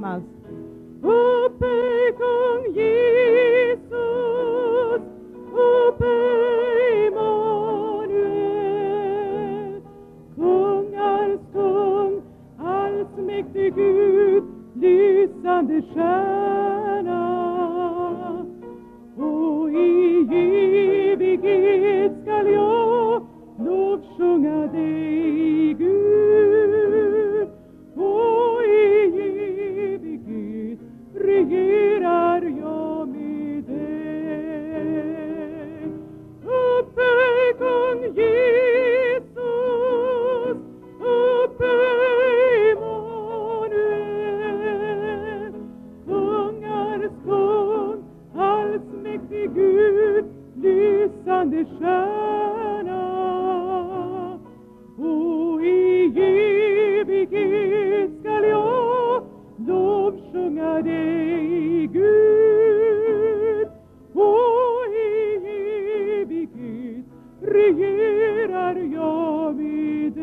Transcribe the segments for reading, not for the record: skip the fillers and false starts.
tillsammans. Uppe kung Jesus, uppe Immanuel, kungars kung, allsmäktig Gud, lysande stjärna. Och i evighet skall jag lovsjunga dig, Gud. Och i evighet regerar jag med dig. Uppe kung Jesus, uppe Immanuel, kungars kung, allsmäktig Gud, lysande stjärna. Och i evighet skall jag lovsjunga dig, Gud. Och i evighet regerar jag med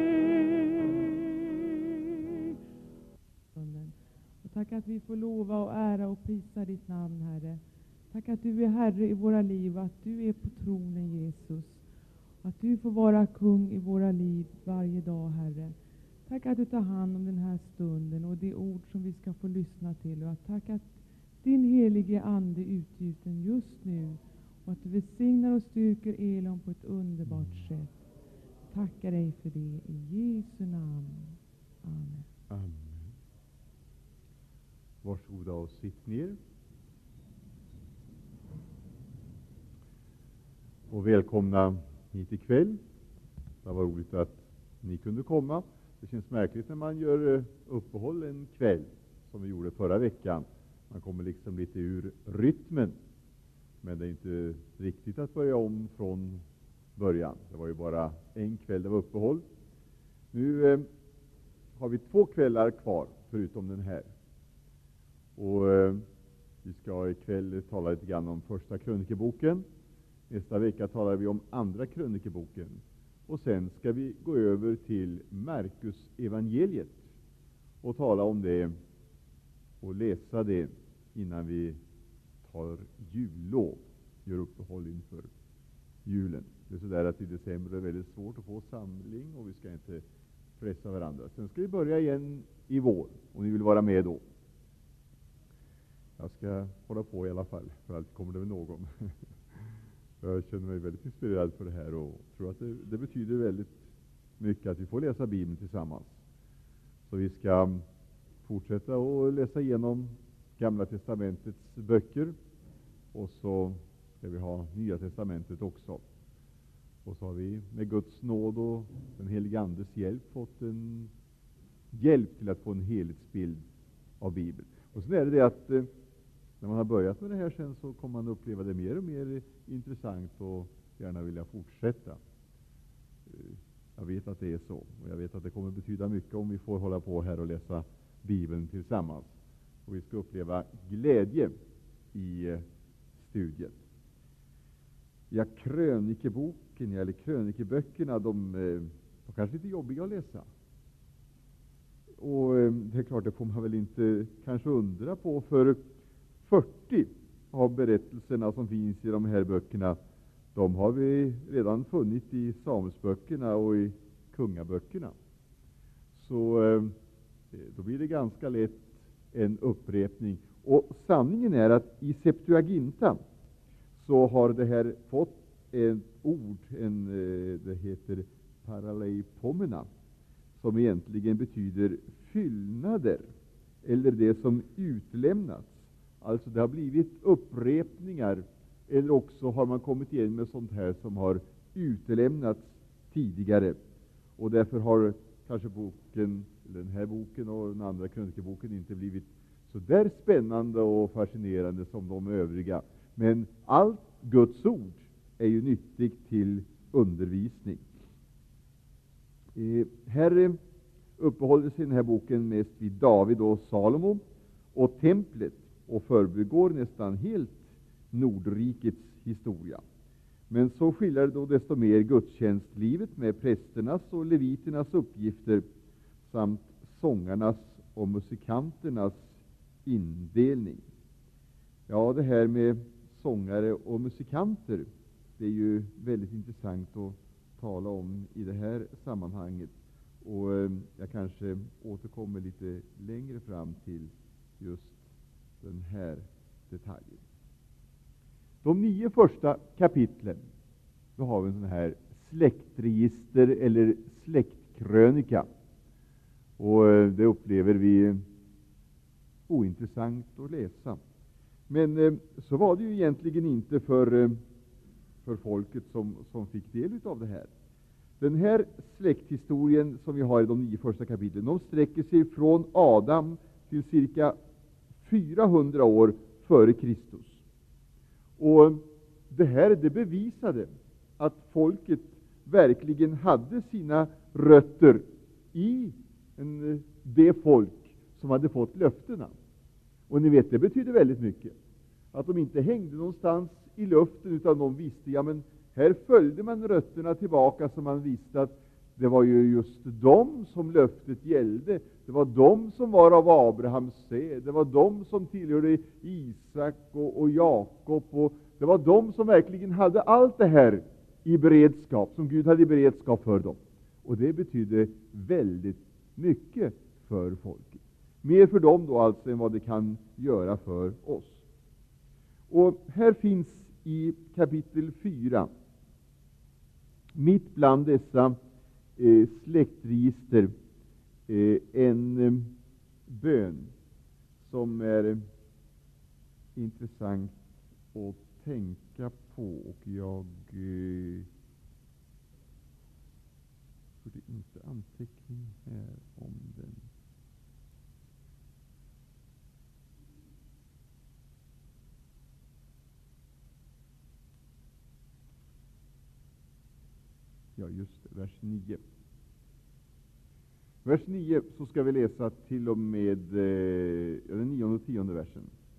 dig. Och tack att vi får lova och ära och prisa ditt namn, Herre. Tack att du är Herre i våra liv, att du är på tronen, Jesus. Att du får vara kung i våra liv varje dag, Herre. Tack att du tar hand om den här stunden och det ord som vi ska få lyssna till. Och tack att din helige ande utgjuten just nu. Och att du välsignar och styrker Elon på ett underbart sätt. Tackar dig för det i Jesu namn. Amen. Amen. Varsågoda och sitt ner. Och välkomna hit ikväll. Det var roligt att ni kunde komma. Det känns märkligt när man gör uppehåll en kväll, som vi gjorde förra veckan. Man kommer liksom lite ur rytmen. Men det är inte riktigt att börja om från början. Det var ju bara en kväll det var uppehåll. Nu har vi 2 kvällar kvar, förutom den här. Och vi ska ikväll tala lite grann om första krönikeboken. Nästa vecka talar vi om andra krönikeboken. Och sen ska vi gå över till Markus evangeliet och tala om det och läsa det innan vi tar jullov, gör uppehåll inför julen. Det är så där att i december är det väldigt svårt att få samling och vi ska inte pressa varandra. Sen ska vi börja igen i vår, om ni vill vara med då. Jag ska hålla på i alla fall, för alltid kommer det väl någon. Jag känner mig väldigt inspirerad för det här och tror att det betyder väldigt mycket att vi får läsa Bibeln tillsammans. Så vi ska fortsätta att läsa igenom Gamla testamentets böcker och så ska vi ha Nya testamentet också. Och så har vi med Guds nåd och den helige Andes hjälp fått en hjälp till att få en helhetsbild av Bibeln. Och så är det att när man har börjat med det här sen så kommer man uppleva det mer och mer intressant och gärna vilja fortsätta. Jag vet att det är så. Och jag vet att det kommer betyda mycket om vi får hålla på här och läsa Bibeln tillsammans. Och vi ska uppleva glädje i studiet. Ja, krönikeboken eller krönikeböckerna, de är kanske lite jobbiga att läsa. Och det är klart, det får man väl inte kanske undra på, för 40 av berättelserna som finns i de här böckerna, de har vi redan funnit i Samuelsböckerna och i kungaböckerna. Så då blir det ganska lätt en upprepning. Och sanningen är att i Septuaginta så har det här fått ett ord, det heter paraleipomena, som egentligen betyder fyllnader, eller det som utlämnats. Alltså det har blivit upprepningar, eller också har man kommit igen med sånt här som har utelämnats tidigare. Och därför har kanske den här boken och den andra krönikeboken inte blivit så där spännande och fascinerande som de övriga. Men allt Guds ord är ju nyttigt till undervisning. Här uppehåller sig den här boken mest vid David och Salomo och templet och förbigår nästan helt Nordrikets historia. Men så skiljer det då desto mer gudstjänstlivet med prästernas och leviternas uppgifter samt sångarnas och musikanternas indelning. Ja, det här med sångare och musikanter, det är ju väldigt intressant att tala om i det här sammanhanget. Och jag kanske återkommer lite längre fram till just den här detaljen. De 9 första kapitlen, då har vi en sån här släktregister eller släktkrönika. Och det upplever vi ointressant att läsa. Men så var det ju egentligen inte för folket som fick del av det här. Den här släkthistorien som vi har i de 9 första kapitlen, de sträcker sig från Adam till cirka 400 år före Kristus. Och det bevisade att folket verkligen hade sina rötter i det folk som hade fått löftena. Och ni vet, det betyder väldigt mycket. Att de inte hängde någonstans i luften, utan de visste, ja men här följde man rötterna tillbaka, så man visste att det var ju just dem som löftet gällde. Det var de som var av Abrahams säd. Det var de som tillhörde Isak och Jakob. Och det var de som verkligen hade allt det här i beredskap, som Gud hade i beredskap för dem. Och det betydde väldigt mycket för folket. Mer för dem då alltså än vad det kan göra för oss. Och här finns i kapitel 4, mitt bland dessa släktregister, en bön som är intressant att tänka på. Och jag gjorde inte anteckning här om den. Ja, just det, vers 9. Vers 9 så ska vi läsa till och med den 9:e och 10:e versen.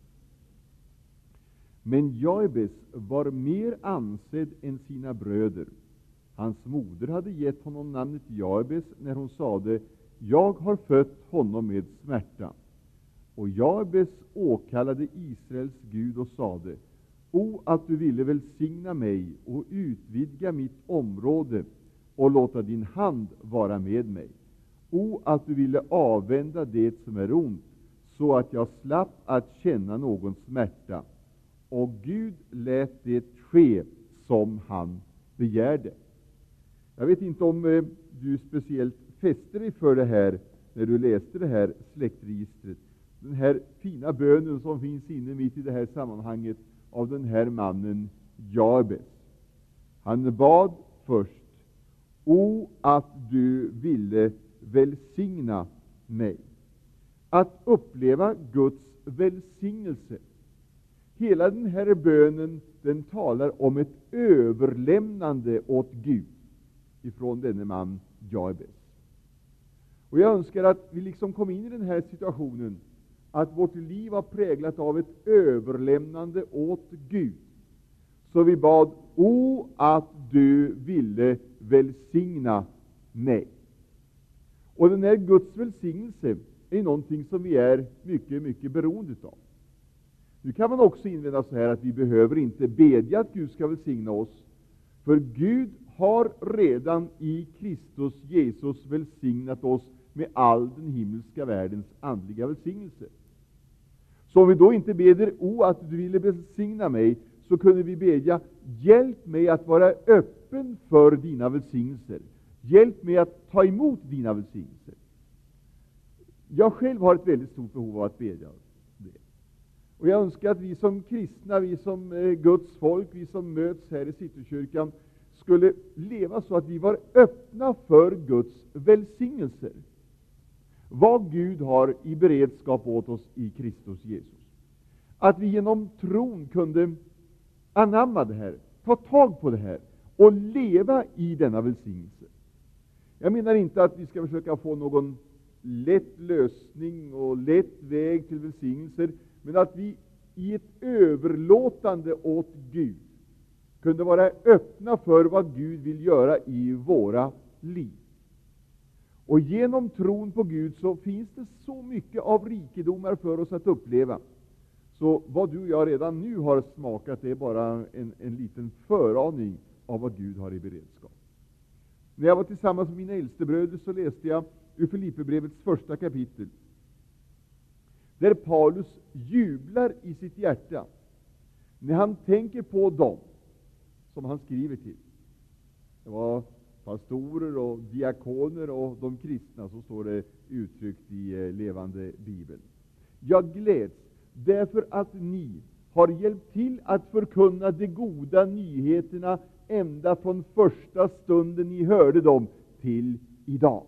Men Jabes var mer ansedd än sina bröder. Hans moder hade gett honom namnet Jabes när hon sade: jag har fött honom med smärta. Och Jabes åkallade Israels Gud och sade: o, att du ville välsigna mig och utvidga mitt område och låta din hand vara med mig. O, att du ville avvända det som är ont, så att jag slapp att känna någon smärta. Och Gud lät det ske som han begärde. Jag vet inte om du speciellt fäster dig för det här när du läste det här släktregistret. Den här fina bönen som finns inne mitt i det här sammanhanget av den här mannen Jabes. Han bad först: o, att du ville välsigna mig. Att uppleva Guds välsignelse. Hela den här bönen, den talar om ett överlämnande åt Gud ifrån denne man Jabes. Och jag önskar att vi liksom kom in i den här situationen, att vårt liv var präglat av ett överlämnande åt Gud. Så vi bad: o, att du ville välsigna mig. Och den här Guds välsignelse är någonting som vi är mycket, mycket beroende av. Nu kan man också invända så här att vi behöver inte bedja att Gud ska välsigna oss, för Gud har redan i Kristus Jesus välsignat oss med all den himmelska världens andliga välsignelse. Så om vi då inte beder: o, att du ville välsigna mig, så kunde vi bedja: hjälp mig att vara öppen för dina välsignelser. Hjälp mig att ta emot dina välsignelser. Jag själv har ett väldigt stort behov av att bedja det. Och jag önskar att vi som kristna, vi som Guds folk, vi som möts här i Citykyrkan, skulle leva så att vi var öppna för Guds välsignelser. Vad Gud har i beredskap åt oss i Kristus Jesus. Att vi genom tron kunde anamma det här, ta tag på det här och leva i denna välsignelse. Jag menar inte att vi ska försöka få någon lätt lösning och lätt väg till välsignelser, men att vi i ett överlåtande åt Gud kunde vara öppna för vad Gud vill göra i våra liv. Och genom tron på Gud så finns det så mycket av rikedomar för oss att uppleva. Så vad du och jag redan nu har smakat, det är bara en liten föraning av vad Gud har i beredskap. När jag var tillsammans med mina äldstebröder så läste jag ur Filipperbrevets första kapitel, där Paulus jublar i sitt hjärta när han tänker på dem som han skriver till. Det var pastorer och diakoner och de kristna, så står det uttryckt i levande Bibeln. Jag gläds därför att ni har hjälpt till att förkunna de goda nyheterna ända från första stunden ni hörde dem till idag.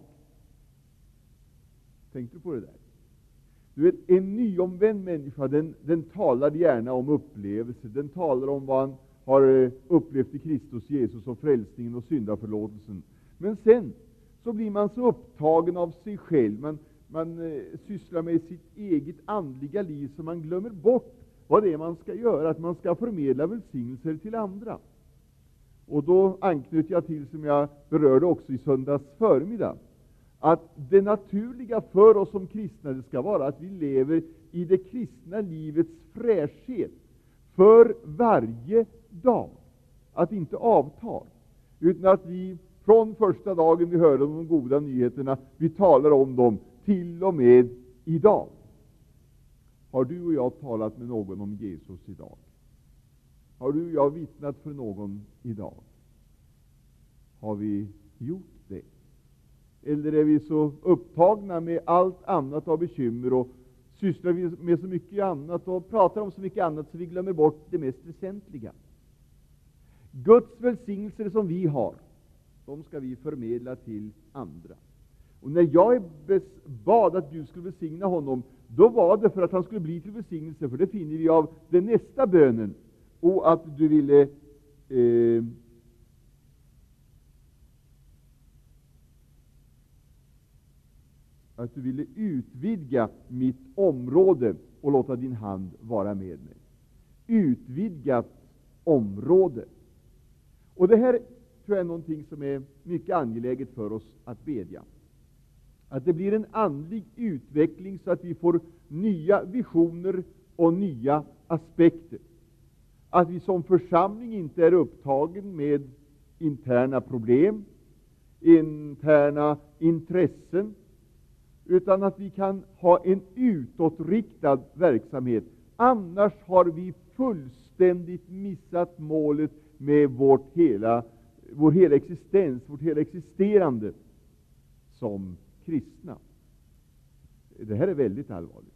Tänkte du på det där? Du vet, en nyomvänd människa, den talar gärna om upplevelser. Den talar om vad han har upplevt i Kristus Jesus och frälsningen och syndaförlåtelsen. Men sen så blir man så upptagen av sig själv. Man sysslar med sitt eget andliga liv, så man glömmer bort vad det är man ska göra, att man ska förmedla välsignelser till andra. Och då anknyter jag till, som jag berörde också i söndags förmiddag, att det naturliga för oss som kristna, det ska vara att vi lever i det kristna livets fräschhet för varje dag. Att inte avta, utan att vi från första dagen vi hörde de goda nyheterna, vi talar om dem till och med idag. Har du och jag talat med någon om Jesus idag? Har du och jag vittnat för någon idag? Har vi gjort det? Eller är vi så upptagna med allt annat av bekymmer och sysslar vi med så mycket annat och pratar om så mycket annat så vi glömmer bort det mest väsentliga? Guds välsignelser som vi har, de ska vi förmedla till andra. Och när jag bad att Gud skulle välsigna honom, då var det för att han skulle bli till välsignelse, för det finner vi av den nästa bönen, och att du ville utvidga mitt område och låta din hand vara med mig. Utvidgat område. Och det här tror jag är någonting som är mycket angeläget för oss att bedja. Att det blir en andlig utveckling så att vi får nya visioner och nya aspekter. Att vi som församling inte är upptagen med interna problem, interna intressen, utan att vi kan ha en utåtriktad verksamhet. Annars har vi fullständigt missat målet med vår hela existens, vårt hela existerande som kristna. Det här är väldigt allvarligt.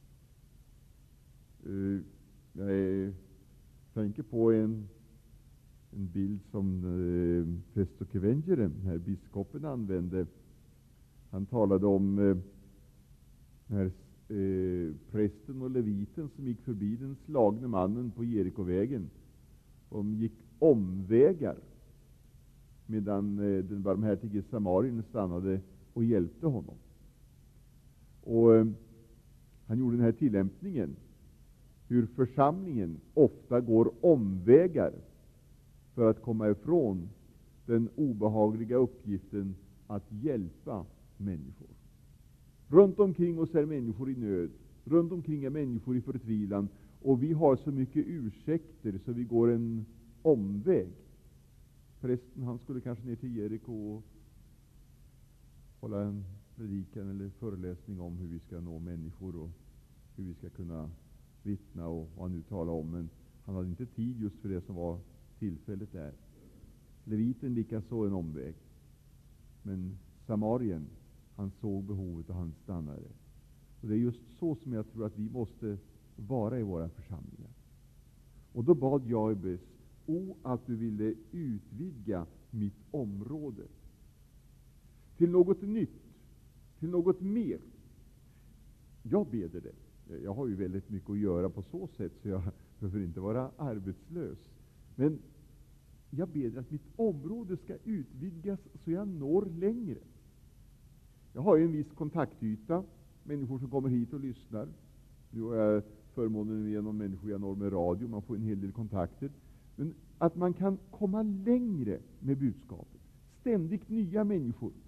Jag tänker på en bild som Festo Kevengere, den här biskopen, använde. Han talade om den här prästen och leviten som gick förbi den slagne mannen på Jerikovägen. De gick omvägar, medan den barmhärtige samarien stannade och hjälpte honom. Och han gjorde den här tillämpningen, hur församlingen ofta går omvägar för att komma ifrån den obehagliga uppgiften att hjälpa människor. Runt omkring oss är människor i nöd. Runt omkring är människor i förtvivlan. Och vi har så mycket ursäkter så vi går en omväg. Prästen, han skulle kanske ner till Jeriko och hålla en predikan eller föreläsning om hur vi ska nå människor och hur vi ska kunna vittna och vad han nu talar om. Men han hade inte tid just för det som var tillfället där. Leviten likaså en omväg. Men samarien, han såg behovet och han stannade. Och det är just så som jag tror att vi måste vara i våra församlingar. Och då bad Jabes, att du ville utvidga mitt område till något nytt, till något mer. Jag beder det. Jag har ju väldigt mycket att göra på så sätt, så jag behöver inte vara arbetslös. Men jag ber att mitt område ska utvidgas så jag når längre. Jag har ju en viss kontaktyta, människor som kommer hit och lyssnar. Nu har jag förmånen genom människor jag når med radio, man får en hel del kontakter. Men att man kan komma längre med budskapet. Ständigt nya människor,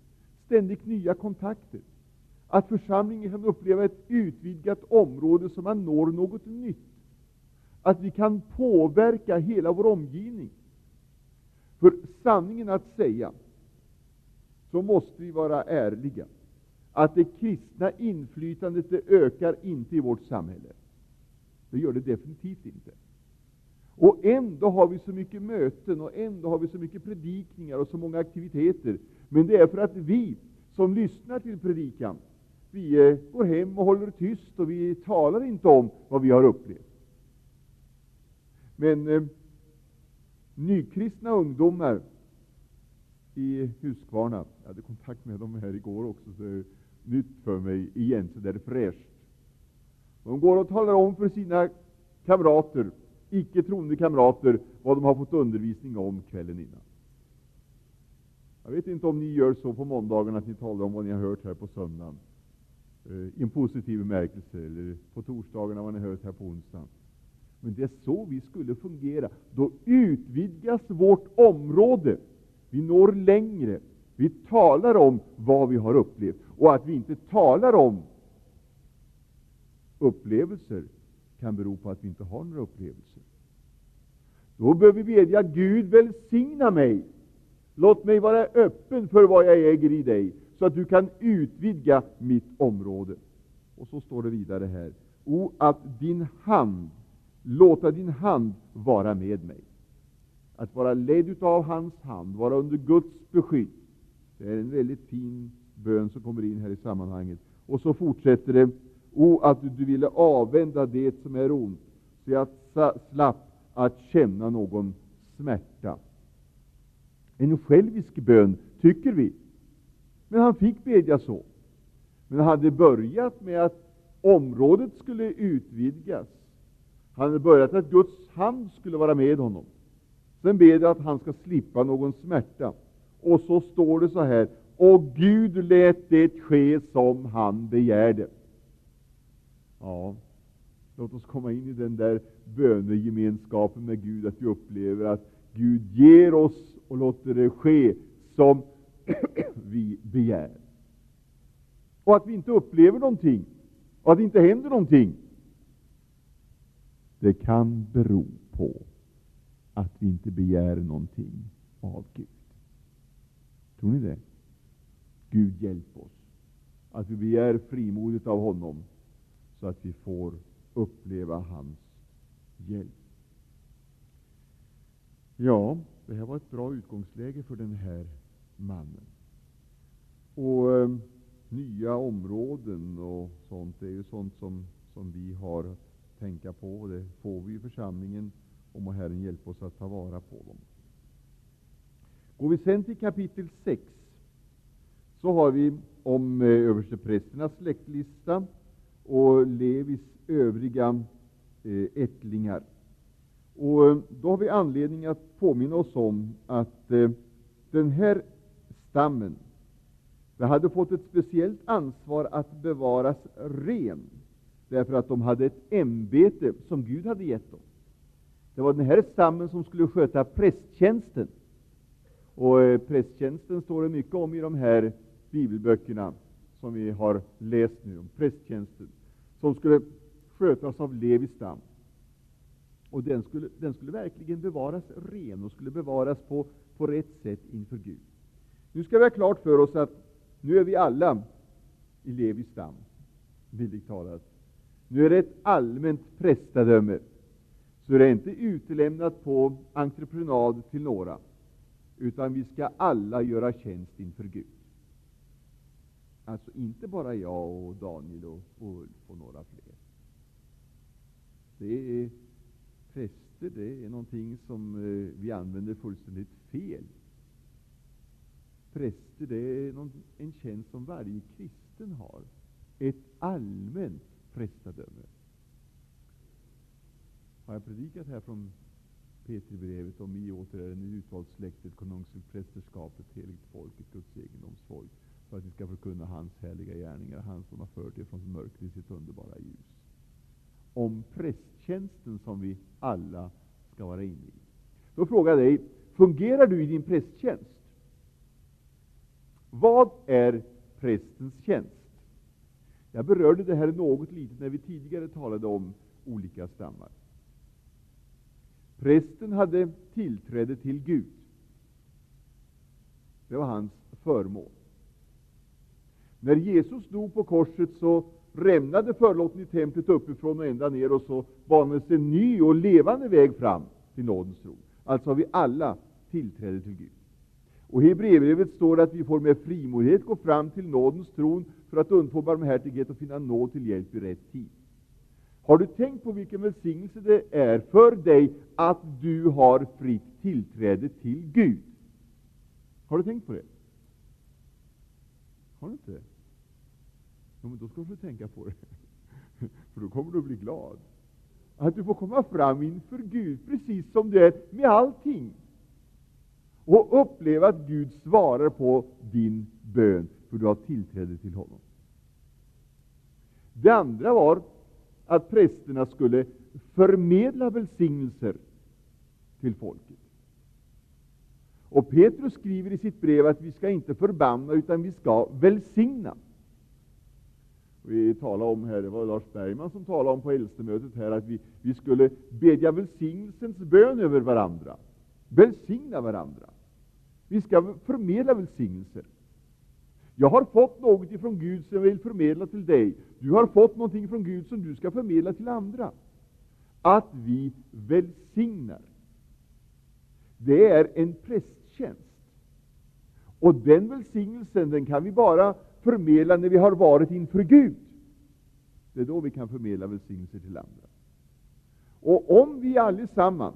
ständigt nya kontakter. Att församlingen kan uppleva ett utvidgat område som man når något nytt. Att vi kan påverka hela vår omgivning. För sanningen att säga, så måste vi vara ärliga. Att det kristna inflytandet, det ökar inte i vårt samhälle. Det gör det definitivt inte. Och ändå har vi så mycket möten, och ändå har vi så mycket predikningar och så många aktiviteter. Men det är för att vi som lyssnar till predikan, vi går hem och håller tyst, och vi talar inte om vad vi har upplevt. Men nykristna ungdomar i Huskvarna, jag hade kontakt med dem här igår också, så det är nytt för mig igen, så det är fräscht. De går och talar om för sina kamrater, icke troende kamrater, vad de har fått undervisning om kvällen innan. Jag vet inte om ni gör så på måndagen, att ni talar om vad ni har hört här på söndagen, i en positiv bemärkelse, eller på torsdagarna vad ni har hört här på onsdagen. Men det är så vi skulle fungera. Då utvidgas vårt område. Vi når längre. Vi talar om vad vi har upplevt. Och att vi inte talar om upplevelser kan bero på att vi inte har några upplevelser. Då bör vi bedja: Gud, välsigna mig. Låt mig vara öppen för vad jag äger i dig, så att du kan utvidga mitt område. Och så står det vidare här: låta din hand vara med mig. Att vara ledd utav hans hand, vara under Guds beskydd. Det är en väldigt fin bön som kommer in här i sammanhanget. Och så fortsätter det: att du ville avvända det som är ont, så jag slapp att känna någon smärta. En självisk bön, tycker vi. Men han fick bedja så. Men han hade börjat med att området skulle utvidgas. Han hade börjat att Guds hand skulle vara med honom. Sen ber det att han ska slippa någon smärta. Och så står det så här: och Gud lät det ske som han begärde. Ja, låt oss komma in i den där bönegemenskapen med Gud, att vi upplever att Gud ger oss och låter det ske som vi begär. Och att vi inte upplever någonting, och att det inte händer någonting, det kan bero på att vi inte begär någonting av Gud. Tror ni det? Gud hjälp oss att vi begär frimodigt av honom, så att vi får uppleva hans hjälp. Ja, det här var ett bra utgångsläge för den här mannen. Och nya områden och sånt, det är ju sånt som vi har att tänka på. Och det får vi i församlingen, om Herren hjälper oss att ta vara på dem. Går vi sen till kapitel 6, så har vi om översteprästernas släktlista och Levis övriga ättlingar. Och då har vi anledning att påminna oss om att den här stammen, det hade fått ett speciellt ansvar att bevaras ren, därför att de hade ett ämbete som Gud hade gett dem. Det var den här stammen som skulle sköta prästtjänsten. Och prästtjänsten står det mycket om i de här bibelböckerna som vi har läst nu, om prästtjänsten som skulle skötas av Levis stam. Och den skulle verkligen bevaras ren och skulle bevaras på rätt sätt inför Gud. Nu ska vi ha klart för oss att nu är vi alla i Levis stam, bildligt talat. Nu är det ett allmänt prästadöme, så det är inte utelämnat på entreprenad till några, utan vi ska alla göra tjänst inför Gud. Alltså inte bara jag och Daniel och Ulf och några fler. Det är präster, det är någonting som vi använder fullständigt fel. Präster, det är en tjänst som varje kristen har. Ett allmänt prästadöme. Har jag predikat här från Petribrevet om I åter är en utvald släkt, ett konungsligt prästerskap, ett heligt folk, ett Guds egendomsfolk, för att vi ska förkunna hans härliga gärningar, han som har fört er från mörker i sitt underbara ljus. Om prästtjänsten som vi alla ska vara inne i. Då frågar jag dig, fungerar du i din prästtjänst? Vad är prästens tjänst? Jag berörde det här något litet när vi tidigare talade om olika stammar. Prästen hade tillträde till Gud. Det var hans förmån. När Jesus dog på korset så rämnade förlåten i templet uppifrån och ända ner, och så banades en ny och levande väg fram till nådens tron. Alltså har vi alla tillträde till Gud. Och i Hebreerbrevet står det att vi får med frimodighet gå fram till nådens tron för att undfå barmhärtighet och finna nåd till hjälp i rätt tid. Har du tänkt på vilken välsignelse det är för dig att du har fritt tillträde till Gud? Har du tänkt på det? Har du inte det? Ja, men då ska du tänka på det. För då kommer du att bli glad. Att du får komma fram inför Gud precis som du är med allting. Och uppleva att Gud svarar på din bön, för du har tillträde till honom. Det andra var att prästerna skulle förmedla välsignelser till folket. Och Petrus skriver i sitt brev att vi ska inte förbanna, utan vi ska välsigna. Vi talade om här, det var Lars Bergman som talade om på äldste-mötet här, att vi skulle bedja välsignelsens bön över varandra. Välsigna varandra. Vi ska förmedla välsignelser. Jag har fått något ifrån Gud som jag vill förmedla till dig. Du har fått någonting från Gud som du ska förmedla till andra. Att vi välsignar. Det är en prästtjänst. Och den välsignelsen, den kan vi bara förmedla när vi har varit inför Gud. Det är då vi kan förmedla välsignelser till andra. Och om vi allesammans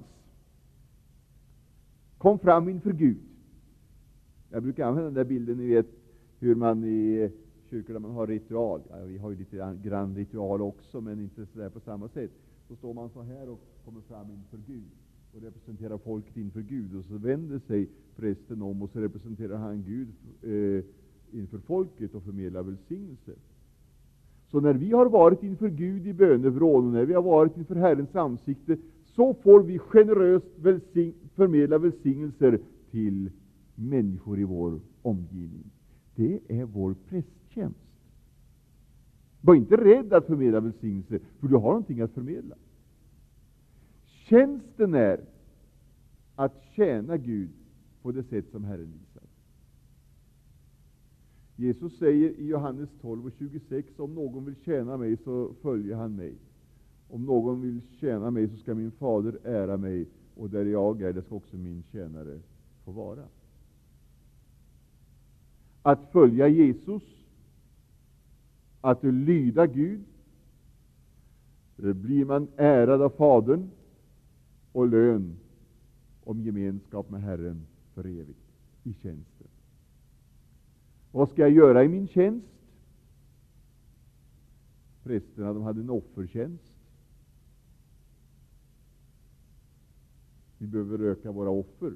kom fram inför Gud. Jag brukar använda den där bilden, ni vet, hur man i kyrkor där man har ritual. Ja, vi har ju lite grann ritual också, men inte så där på samma sätt. Så står man så här och kommer fram inför Gud och representerar folket inför Gud, och så vänder sig prästen om och så representerar han Gud inför folket och förmedlar välsignelse. Så när vi har varit inför Gud i bönevrån och när vi har varit inför Herrens ansikte, så får vi generöst förmedla välsignelser till människor i vår omgivning. Det är vår prästtjänst. Var inte rädd att förmedla välsignelser, för du har någonting att förmedla. Tjänsten är att tjäna Gud på det sätt som Herren visar. Jesus säger i Johannes 12:26, om någon vill tjäna mig så följer han mig. Om någon vill tjäna mig så ska min fader ära mig, och där jag är, där ska också min tjänare få vara. Att följa Jesus, att lyda Gud, blir man ärad av Fadern, och lön om gemenskap med Herren för evigt i tjänsten. Vad ska jag göra i min tjänst? Prästerna, de hade en offertjänst. Vi behöver öka våra offer,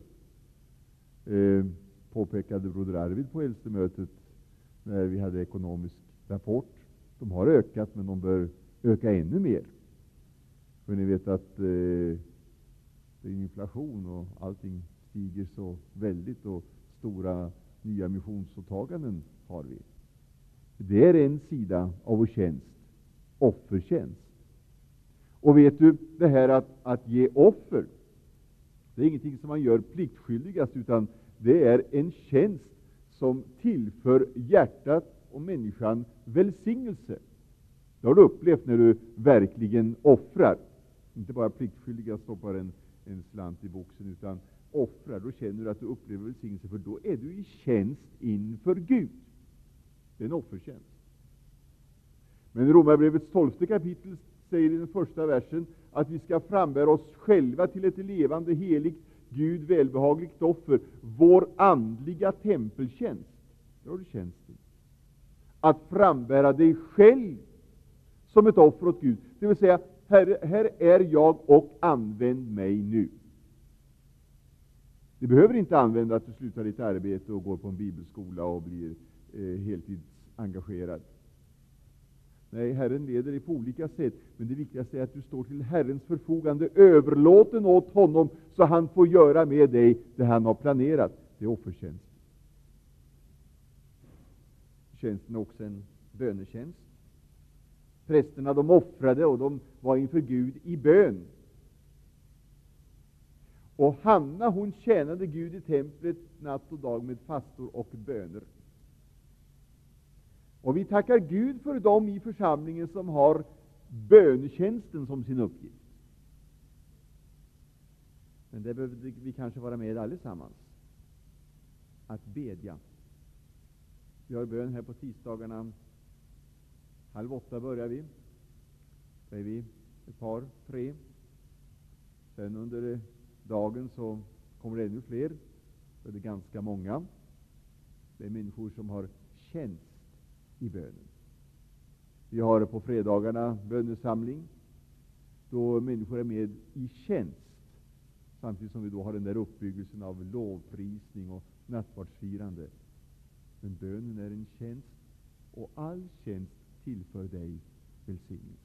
påpekade broder Arvid på äldste-mötet när vi hade ekonomisk rapport. De har ökat, men de bör öka ännu mer. För ni vet att det är inflation och allting stiger så väldigt, och stora nya missionsåtaganden har vi. Det är en sida av vår tjänst, offertjänst. Och vet du, det här att ge offer, det är ingenting som man gör pliktskyldigast, utan det är en tjänst som tillför hjärtat och människan välsignelse. Det har du upplevt när du verkligen offrar. Inte bara pliktskyldigast stoppar en slant i boxen, utan offrar. Då känner du att du upplever välsignelse, för då är du i tjänst inför Gud. Det är en offertjänst. Men i Romarbrevets 12:e kapitel säger i den första versen att vi ska frambära oss själva till ett levande, heligt, Gud välbehagligt offer, vår andliga tempeltjänst. Där har du tjänsten. Att frambära dig själv som ett offer åt Gud. Det vill säga, här är jag och använd mig nu. Du behöver inte använda att du slutar ditt arbete och går på en bibelskola och blir heltidsengagerad. Nej, Herren leder dig på olika sätt, men det viktigaste är att du står till Herrens förfogande, överlåten åt honom, så han får göra med dig det han har planerat. Det är offertjänst. tjänsten är också en bönetjänst. Prästerna, de offrade och de var inför Gud i bön. Och Hanna, hon tjänade Gud i templet natt och dag med fastor och böner. Och vi tackar Gud för dem i församlingen som har bönetjänsten som sin uppgift. Men det behöver vi kanske vara med allesammans. Att bedja. Vi har bön här på tisdagarna. 7:30 börjar vi. Så är vi ett par, 3. Sen under dagen så kommer det ännu fler. Så är det ganska många. Det är människor som har tjänst i bönen. Vi har på fredagarna bönesamling, då människor är med i tjänst, samtidigt som vi då har den där uppbyggelsen av lovprisning och nattvardsfirande. Men bönen är en tjänst, och all tjänst tillför dig välsignelse.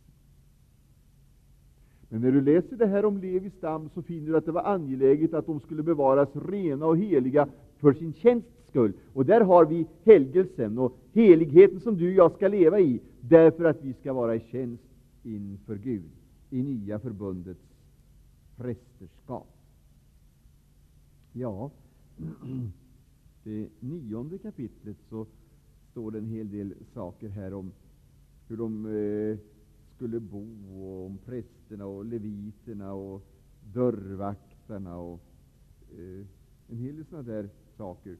Men när du läser det här om Levi stam, så finner du att det var angeläget att de skulle bevaras rena och heliga för sin tjänsts skull. Och där har vi helgelsen och heligheten som du och jag ska leva i, därför att vi ska vara i tjänst inför Gud, i nya förbundets prästerskap. Ja, det 9:e kapitlet så står det en hel del saker här om hur de skulle bo, och om prästerna och leviterna och dörrvaktarna och en hel del sådana där saker.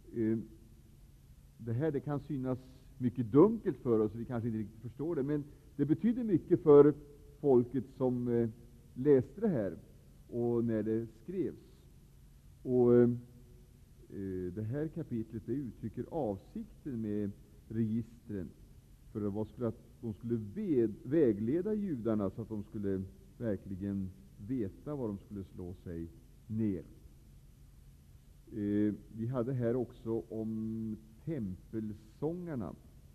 Det kan synas mycket dunkelt för oss, vi kanske inte riktigt förstår det, men det betyder mycket för folket som läste det här och när det skrevs. Och det här kapitlet, det uttrycker avsikten med registren, för att de skulle vägleda judarna så att de skulle verkligen veta var de skulle slå sig ner. Vi hade här också om tempelsångarna.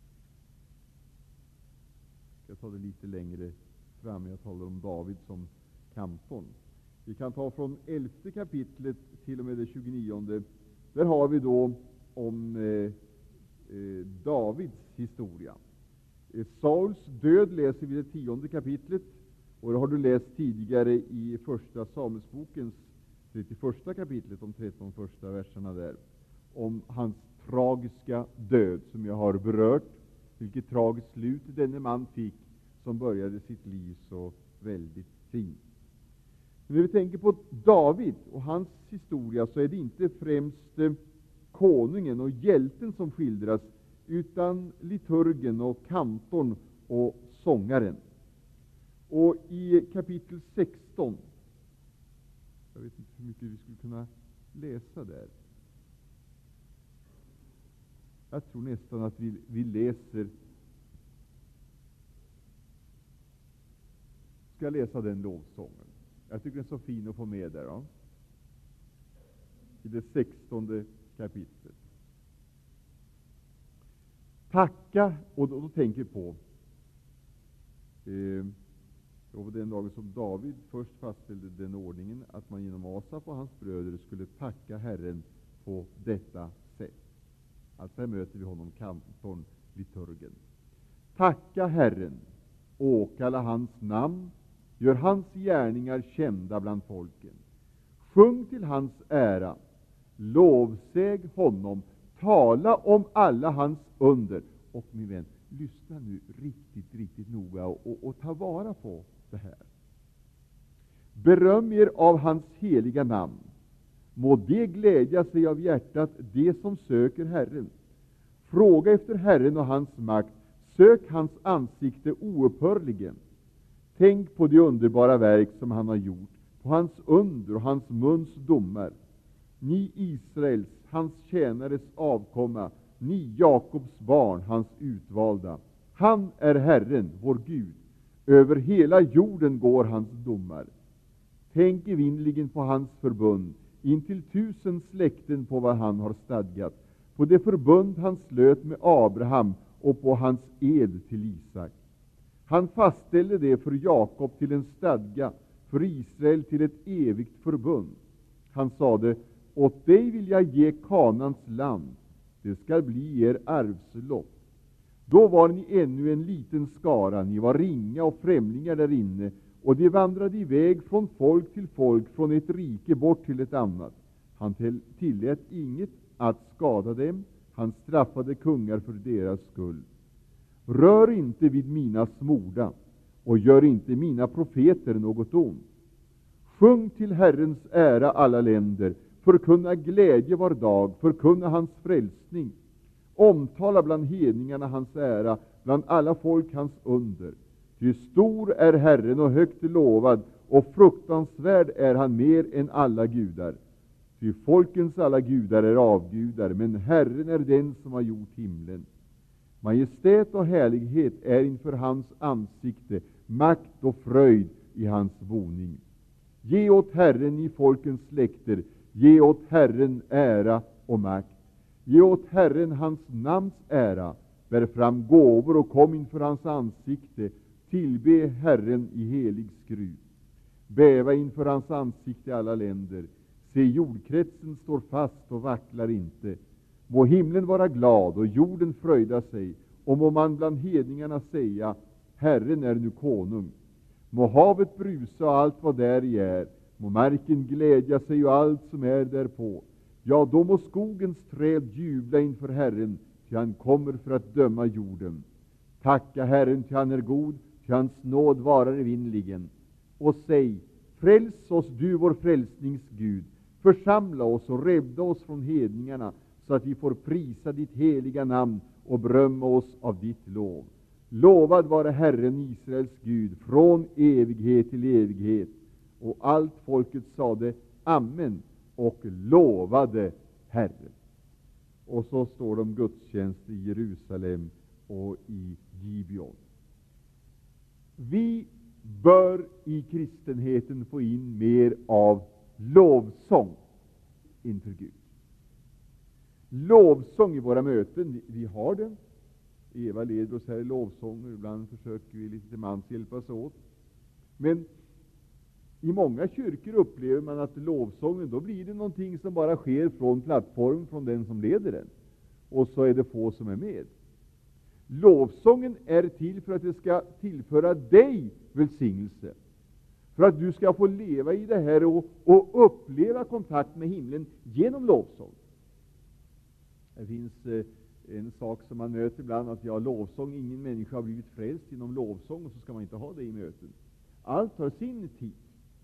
Jag tar det lite längre fram. Jag talar om David som kanton. Vi kan ta från 11:e kapitlet till och med det 29:e. Där har vi då om Davids historia. Sauls död läser vi i det 10:e kapitlet, och det har du läst tidigare i första Samuelsbokens 31:a kapitlet, de 13 första verserna där, om hans tragiska död, som jag har berört. Vilket tragiskt slut denne man fick, som började sitt liv så väldigt fint. Men när vi tänker på David och hans historia, så är det inte främst konungen och hjälten som skildras, utan liturgen och kantorn och sångaren. Och i kapitel 16, jag vet inte hur mycket vi skulle kunna läsa där. Jag tror nästan att vi läser. Ska jag läsa den lovsången? Jag tycker den är så fin att få med där. Ja? I det 16:e kapitlet. Tacka, och då tänker på det var den dagen som David först fastställde den ordningen, att man genom Asaf och hans bröder skulle tacka Herren på detta sätt. Alltså här möter vi honom, kantorn, liturgen. Tacka Herren, åkalla hans namn, gör hans gärningar kända bland folken. Sjung till hans ära, lovsäg honom, tala om alla hans under. Och min vän, lyssna nu riktigt noga och ta vara på det här. Beröm er av hans heliga namn. Må det glädja sig av hjärtat, det som söker Herren. Fråga efter Herren och hans makt. Sök hans ansikte oupphörligen. Tänk på de underbara verk som han har gjort, på hans under och hans muns domar. Ni Israels, hans tjänares avkomma, ni Jakobs barn, hans utvalda. Han är Herren, vår Gud. Över hela jorden går hans domar. Tänk evinnerligen på hans förbund, intill 1000 släkten på vad han har stadgat, på det förbund han slöt med Abraham och på hans ed till Isak. Han fastställde det för Jakob till en stadga, för Israel till ett evigt förbund. Han sade: åt dig vill jag ge Kanans land, det skall bli er arvslott. Då var ni ännu en liten skara, ni var ringa och främlingar där inne, och de vandrade iväg från folk till folk, från ett rike bort till ett annat. Han tillät inget att skada dem, han straffade kungar för deras skull. Rör inte vid mina smorda, och gör inte mina profeter något ont. Sjung till Herrens ära alla länder, förkunna glädje var dag, förkunna hans frälsning. Omtala bland hedningarna hans ära, bland alla folk hans under. Ty stor är Herren och högt lovad, och fruktansvärd är han mer än alla gudar. Ty folkens alla gudar är avgudar, men Herren är den som har gjort himlen. Majestät och härlighet är inför hans ansikte, makt och fröjd i hans boning. Ge åt Herren i folkens släkter, ge åt Herren ära och makt. Ge åt Herren hans namns ära, bär fram gåvor och kom inför hans ansikte, tillbe Herren i helig skrud. Bäva inför hans ansikte alla länder, se jordkretsen står fast och vacklar inte. Må himlen vara glad och jorden fröjda sig, och må man bland hedningarna säga, Herren är nu konung. Må havet brusa och allt vad däri är, må marken glädja sig och allt som är därpå. Ja, då må skogens träd jubla inför Herren, ty han kommer för att döma jorden. Tacka Herren, ty han är god, ty hans nåd varar evinnerligen. Och säg, fräls oss du vår frälsnings Gud, församla oss och rädda oss från hedningarna, så att vi får prisa ditt heliga namn och berömma oss av ditt lov. Lovad vare Herren Israels Gud från evighet till evighet. Och allt folket sade amen och lovade Herren. Och så står det om gudstjänst i Jerusalem och i Gibeon. Vi bör i kristenheten få in mer av lovsång inför Gud. Lovsång i våra möten, vi har den. Eva leder oss här i lovsång, och ibland försöker vi lite till mans hjälpas åt. Men i många kyrkor upplever man att lovsången, då blir det någonting som bara sker från plattformen, från den som leder den. Och så är det få som är med. Lovsången är till för att det ska tillföra dig välsignelse. För att du ska få leva i det här och uppleva kontakt med himlen genom lovsång. Det finns en sak som man möter ibland, att lovsång, ingen människa har blivit frälst genom lovsång, och så ska man inte ha det i möten. Allt har sin tid.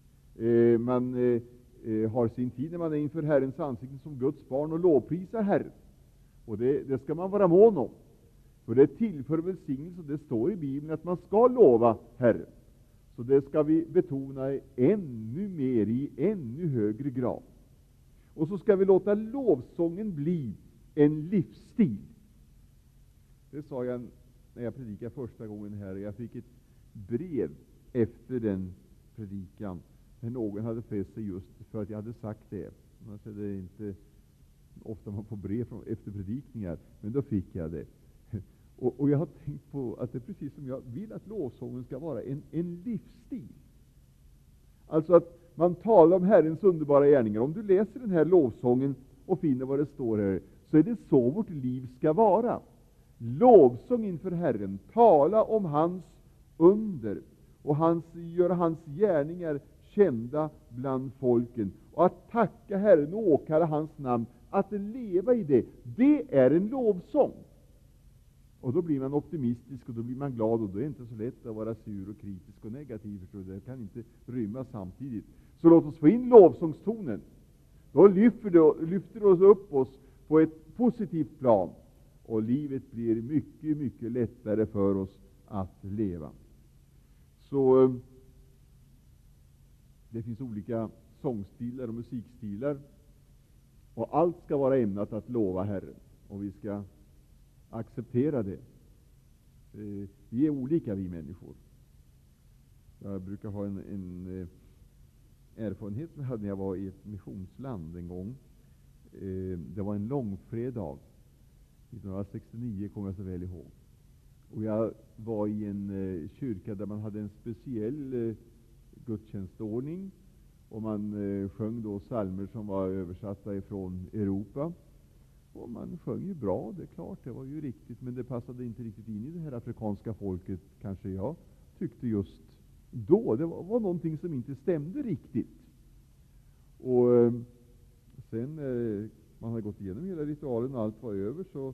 Man har sin tid när man är inför Herrens ansikte som Guds barn och lovprisar Herren. Och det ska man vara mån om. För det tillför välsignelse, och det står i Bibeln att man ska lova Herren. Så det ska vi betona ännu mer, i ännu högre grad. Och så ska vi låta lovsången bli en livsstil. Det sa jag när jag predikade första gången här. Jag fick ett brev efter den predikan, när någon hade fäst sig just för att jag hade sagt det. Annars är det inte ofta man får brev efter predikningar, men då fick jag det. Och jag har tänkt på att det är precis som jag vill att lovsången ska vara en livsstil. Alltså att man talar om Herrens underbara gärningar. Om du läser den här lovsången och finner vad det står här, så är det så vårt liv ska vara. Lovsång inför Herren, tala om hans under och göra hans gärningar kända bland folken, och att tacka Herren och åkalla hans namn, att leva i det är en lovsång. Och då blir man optimistisk, och då blir man glad, och då är det inte så lätt att vara sur och kritisk och negativ, förstår du? Det kan inte rymmas samtidigt. Så låt oss få in lovsångstonen. Då lyfter oss upp oss på ett positivt plan, och livet blir mycket, mycket lättare för oss att leva. Så det finns olika sångstilar och musikstilar, och allt ska vara ämnat att lova Herren, och vi ska acceptera det. Vi är olika, vi människor. Jag brukar ha en erfarenhet som jag hade när jag var i ett missionsland en gång. Det var en långfredag 1969, kommer jag så väl ihåg. Och jag var i en kyrka där man hade en speciell gudstjänstordning, och man sjöng då psalmer som var översatta ifrån Europa. Och man sjöng ju bra, det är klart, det var ju riktigt, men det passade inte riktigt in i det här afrikanska folket, kanske jag tyckte just då. Det var någonting som inte stämde riktigt. Och sen man hade gått igenom hela ritualen och allt var över, så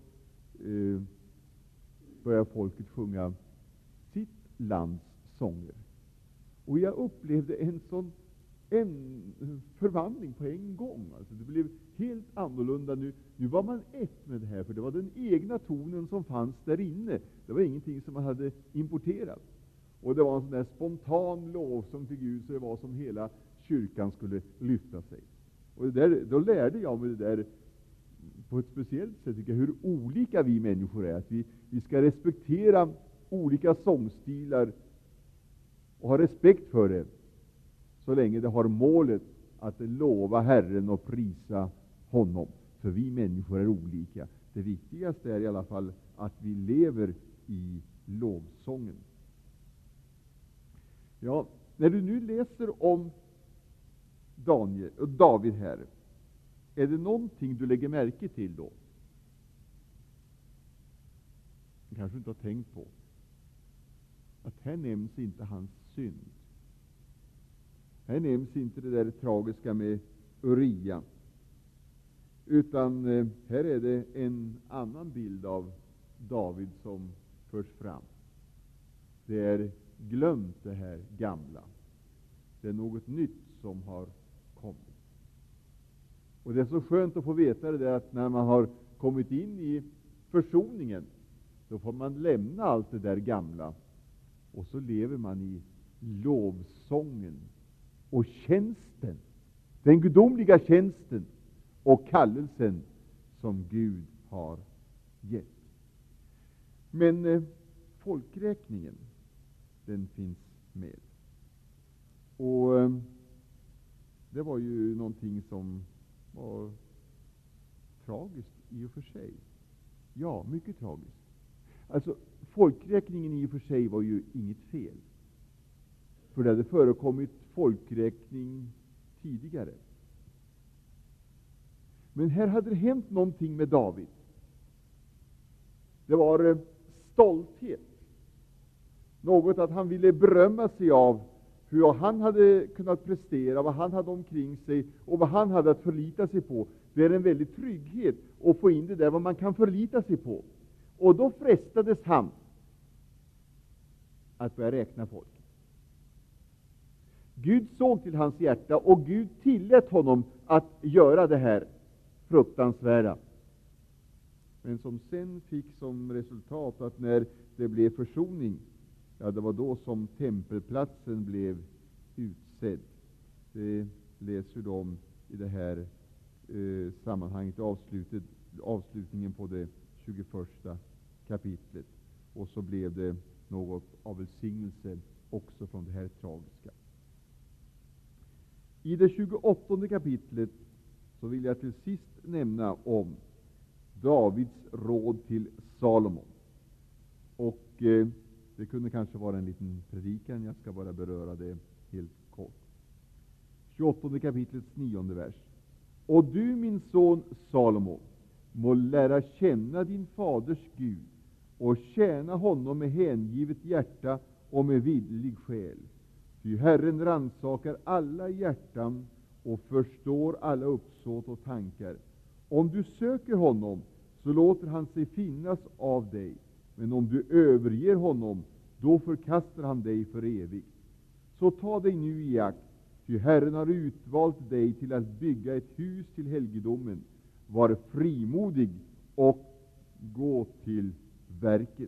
började folket sjunga sitt lands sånger. Och jag upplevde en förvandling på en gång. Alltså det blev helt annorlunda nu. Nu var man ett med det här, för det var den egna tonen som fanns där inne. Det var ingenting som man hade importerat. Och det var en sån där spontan lovsång till Gud, så det var som hela kyrkan skulle lyfta sig. Och då lärde jag mig det där på ett speciellt sätt, tycker jag, hur olika vi människor är. Att vi ska respektera olika sångstilar och ha respekt för det, så länge det har målet att lova Herren och prisa honom. För vi människor är olika. Det viktigaste är i alla fall att vi lever i lovsången. Ja, när du nu läser om David här, är det någonting du lägger märke till då? Du kanske inte har tänkt på att här nämns inte hans synd. Här nämns inte det där tragiska med Uria, utan här är det en annan bild av David som förs fram. Det är glömt, det här gamla. Det är något nytt som har kommit. Och det är så skönt att få veta det där, att när man har kommit in i försoningen, då får man lämna allt det där gamla, och så lever man i lovsången och tjänsten, den gudomliga tjänsten och kallelsen som Gud har gett. Men folkräkningen, den finns med. Och det var ju någonting som var tragiskt i och för sig. Ja, mycket tragiskt. Alltså, folkräkningen i och för sig var ju inget fel. För det hade förekommit folkräkning tidigare. Men här hade det hänt någonting med David. Det var stolthet. Något att han ville berömma sig av hur han hade kunnat prestera, vad han hade omkring sig och vad han hade att förlita sig på. Det är en väldig trygghet att få in det där vad man kan förlita sig på. Och då frestades han att börja räkna folk. Gud såg till hans hjärta, och Gud tillät honom att göra det här fruktansvärda. Men som sen fick som resultat att när det blev försoning, ja, det var då som tempelplatsen blev utsedd. Det läser de i det här sammanhanget, avslutningen på det 21 kapitlet. Och så blev det något av välsignelse också från det här tragiska. I det 28 kapitlet så vill jag till sist nämna om Davids råd till Salomon. Och det kunde kanske vara en liten predikan, jag ska bara beröra det helt kort. 28 kapitlets 9:e vers. Och du, min son Salomon, må lära känna din faders Gud och tjäna honom med hängivet hjärta och med villig själ. Ty Herren rannsakar alla hjärtan och förstår alla uppsåt och tankar. Om du söker honom, så låter han sig finnas av dig. Men om du överger honom, då förkastar han dig för evigt. Så ta dig nu i akt, ty Herren har utvalt dig till att bygga ett hus till helgedomen. Var frimodig och gå till verket.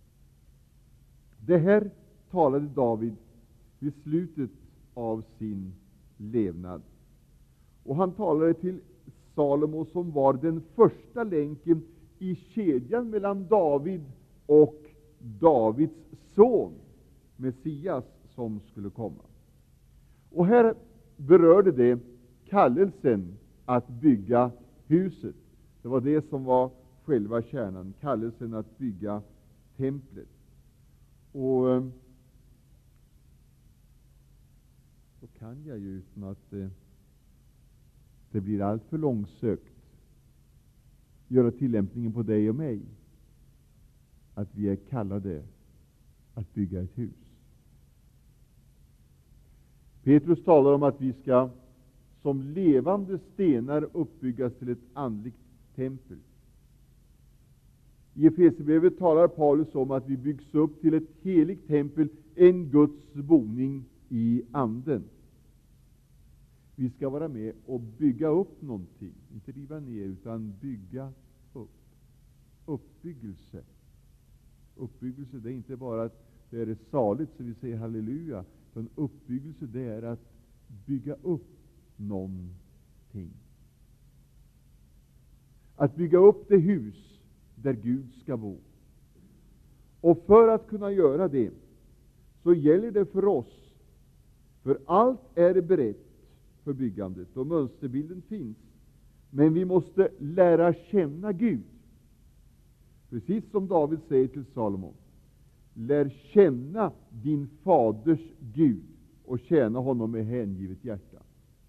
Det här talade David vid slutet av sin levnad. Och han talade till Salomo, som var den första länken i kedjan mellan David och Davids son Messias som skulle komma. Och här berörde det kallelsen att bygga huset. Det var det som var själva kärnan, kallelsen att bygga templet. Och då kan jag ju, utan att det blir allt för långsökt, göra tillämpningen på dig och mig. Att vi är kallade att bygga ett hus. Petrus talar om att vi ska som levande stenar uppbyggas till ett andligt tempel. I Efesierbrevet talar Paulus om att vi byggs upp till ett heligt tempel, en Guds boning i anden. Vi ska vara med och bygga upp någonting, inte riva ner utan bygga upp. Uppbyggelse. Uppbyggelse, det är inte bara att det är saligt så vi säger halleluja, utan uppbyggelse, det är att bygga upp någonting. Att bygga upp det hus där Gud ska bo. Och för att kunna göra det så gäller det för oss, för allt är berett för byggandet och mönsterbilden finns, men vi måste lära känna Gud. Precis som David säger till Salomon: lär känna din faders Gud och tjäna honom med hängivet hjärta.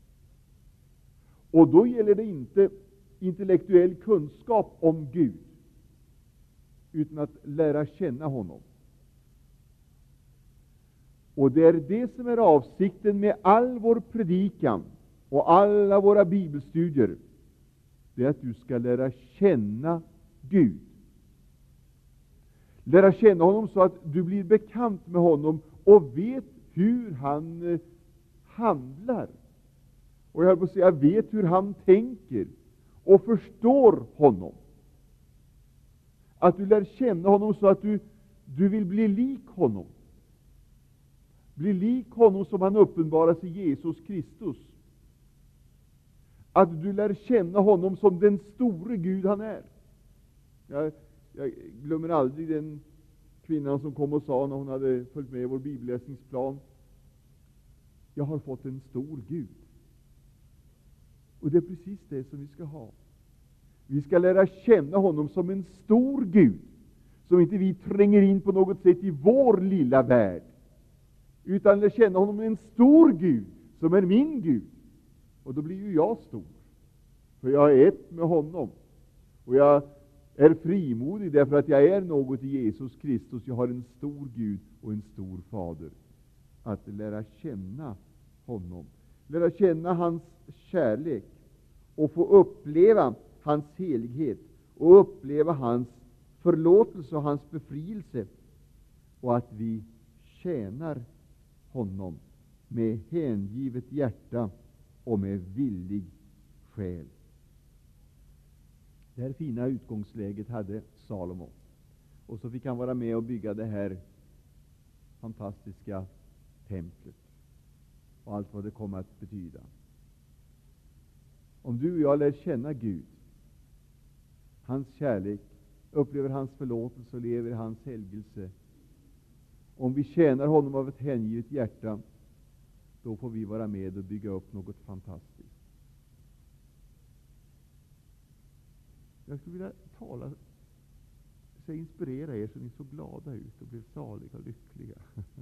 Och då gäller det inte intellektuell kunskap om Gud, utan att lära känna honom. Och det är det som är avsikten med all vår predikan och alla våra bibelstudier. Det är att du ska lära känna Gud. Lära känna honom så att du blir bekant med honom och vet hur han handlar. Och jag höll på att säga, vet hur han tänker och förstår honom. Att du lär känna honom så att du vill bli lik honom. Bli lik honom som han uppenbaras i Jesus Kristus. Att du lär känna honom som den store Gud han är. Jag glömmer aldrig den kvinnan som kom och sa när hon hade följt med i vår bibelläsningsplan: jag har fått en stor Gud. Och det är precis det som vi ska ha. Vi ska lära känna honom som en stor Gud, som inte vi tränger in på något sätt i vår lilla värld, utan lära känna honom som en stor Gud, som är min Gud. Och då blir ju jag stor, för jag är ett med honom. Och jag är frimodig därför att jag är något i Jesus Kristus. Jag har en stor Gud och en stor Fader. Att lära känna honom, lära känna hans kärlek och få uppleva hans helighet och uppleva hans förlåtelse och hans befrielse, och att vi tjänar honom med hängivet hjärta och med villig själ. Det här fina utgångsläget hade Salomo, och så fick han vara med och bygga det här fantastiska templet och allt vad det kommer att betyda. Om du och jag lär känna Gud, hans kärlek, upplever hans förlåtelse och lever i hans helgelse, om vi tjänar honom av ett hängivet hjärta, då får vi vara med och bygga upp något fantastiskt. Jag skulle vilja inspirera er så ni är så glada ut och blir saliga och lyckliga.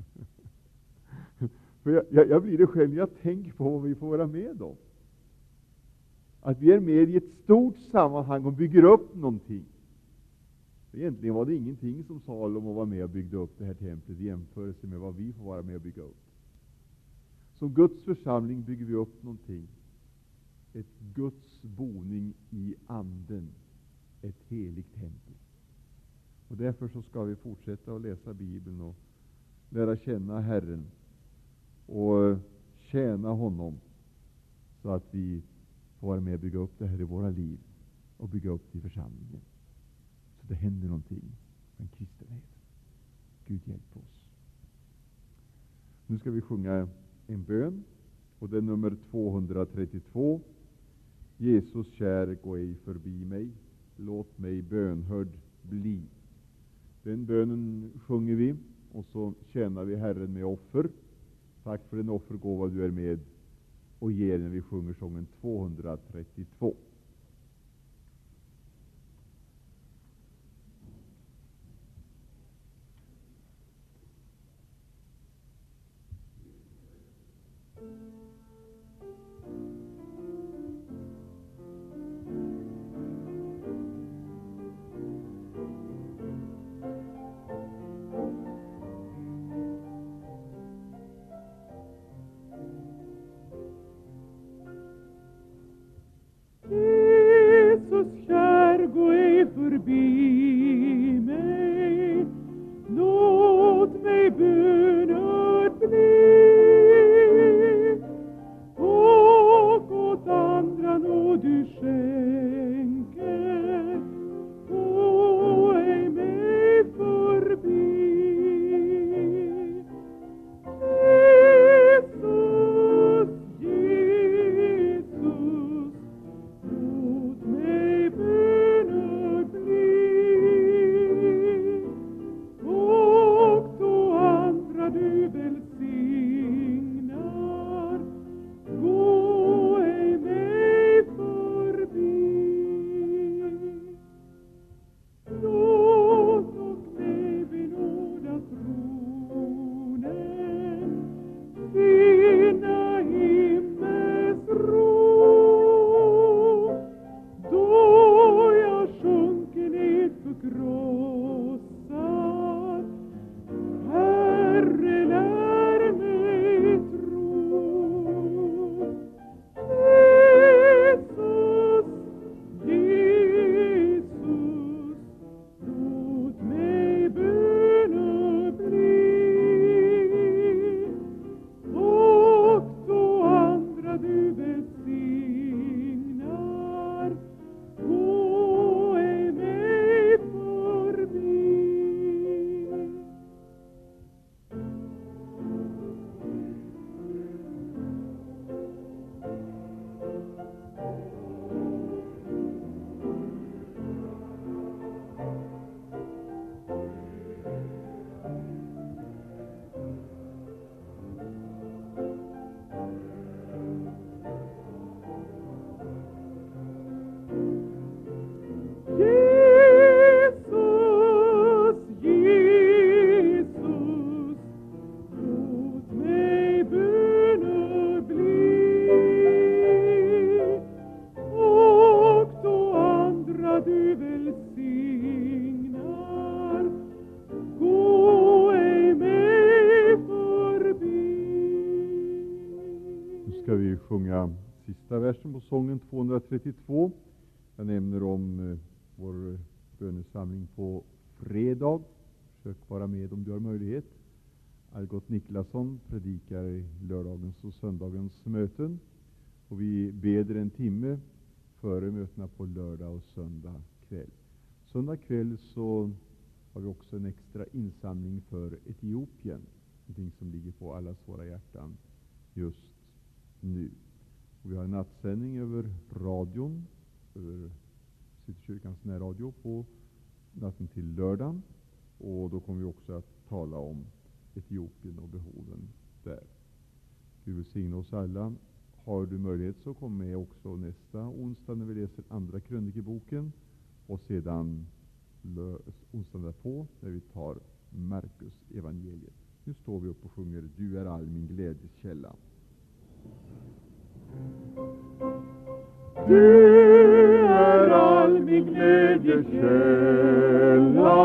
För jag blir det själv när jag tänker på vad vi får vara med om. Att vi är med i ett stort sammanhang och bygger upp någonting. Egentligen var det ingenting som Salomo var med och byggde upp det här templet i jämförelse med vad vi får vara med och bygga upp. Som Guds församling bygger vi upp någonting. Ett Guds boning i anden. Ett heligt tempel. Och därför så ska vi fortsätta att läsa Bibeln och lära känna Herren och tjäna honom, så att vi får vara med och bygga upp det här i våra liv och bygga upp det i församlingen. Så det händer någonting med kristenheten. Gud hjälp oss. Nu ska vi sjunga en bön, och det är nummer 232. Jesus kär, gå ej förbi mig, låt mig bönhörd bli. Den bönen sjunger vi, och så tjänar vi Herren med offer. Tack för den offergåva du är med och ger när vi sjunger sången 232. du välsignar, gå ej mig förbi. Nu ska vi sjunga sista versen på sången 232. Jag nämner om vår bönesamling på fredag. Försök vara med om du har möjlighet. Algot Niklasson predikar i lördagens och söndagens möten. Och vi beder en timme före mötena på lördag och söndag kväll. Söndag kväll så har vi också en extra insamling för Etiopien. Någonting som ligger på allas våra hjärtan just nu. Och vi har en nattsändning över radion, över Citykyrkans närradio på natten till lördagen. Och då kommer vi också att tala om Etiopien och behoven där. Gud välsigna oss alla. Har du möjlighet så kom med också nästa onsdag när vi läser andra krönikeboken. Och sedan onsdagen därpå när vi tar Markus evangeliet. Nu står vi upp och sjunger Du är all min glädjes källa. Du är all min glädjes källa,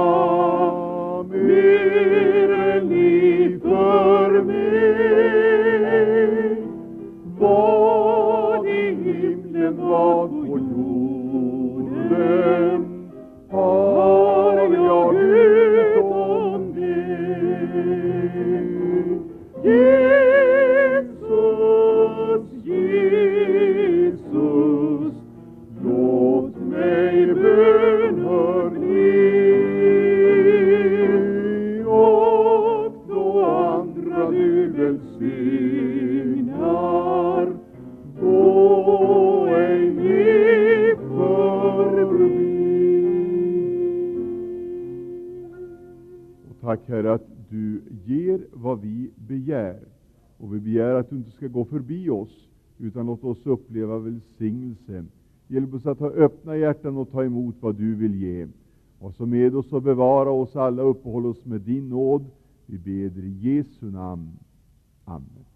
mer än liv för mig. Vad i himlen, vad på jorden har jag utom dig. Jesus, Jesus, låt mig bönhörlig, och då andra du välsignar, gå ej mig förbi. Och tack Herre att du ger vad vi begär. Och vi begär att du inte ska gå förbi oss, utan låt oss uppleva välsignelse. Hjälp oss att ha öppna hjärtan och ta emot vad du vill ge. Och så med oss och bevara oss alla, uppehåll oss med din nåd. Vi ber i Jesu namn. Amen.